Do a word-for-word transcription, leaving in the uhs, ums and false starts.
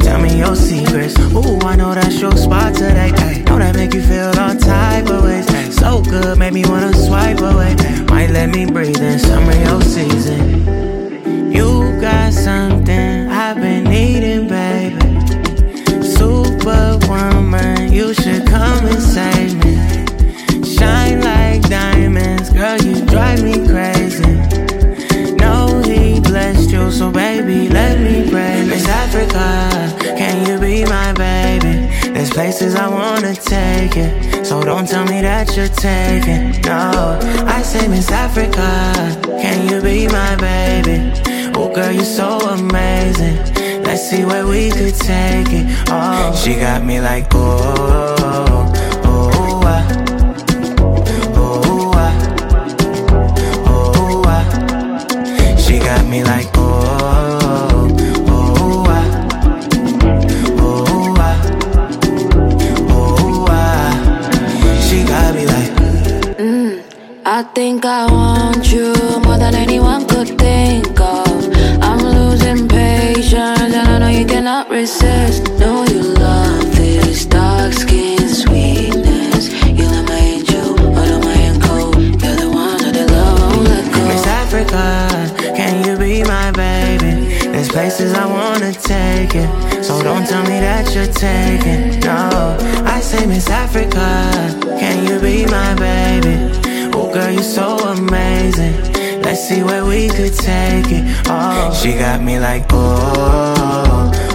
Tell me your secrets. Ooh, I know that's your spot today. Ay, know that make you feel all type of ways. Ay, so good, make me wanna swipe away. Ay, might let me breathe in some of your season. You got something I've been needing, baby. Superwoman, you should come and save me. Shine like diamonds, girl, you drive me crazy. Know he blessed you, so baby, let me pray. Miss Africa, can you be my baby? There's places I wanna take it, so don't tell me that you're taking. No, I say Miss Africa, can you be my baby? Oh girl, you're so amazing. Let's see where we could take it. Oh, she got me like, oh, oh, ah. Oh, ah. Oh, ah. She got me like, oh, oh, ah. Oh, ah. Oh, ah. She got me like, mm, I think I want you more than anyone could think of. I'm losing patience and I know you cannot resist. Know you love this dark skin sweetness. You love my angel, although my and cold. You're the one that I love, I won't let go. Miss Africa, can you be my baby? There's places I wanna take it, so don't tell me that you're taking. No, I say Miss Africa, can you be my baby? Oh girl, you're so amazing. Let's see where we could take it. Oh, she got me like, oh,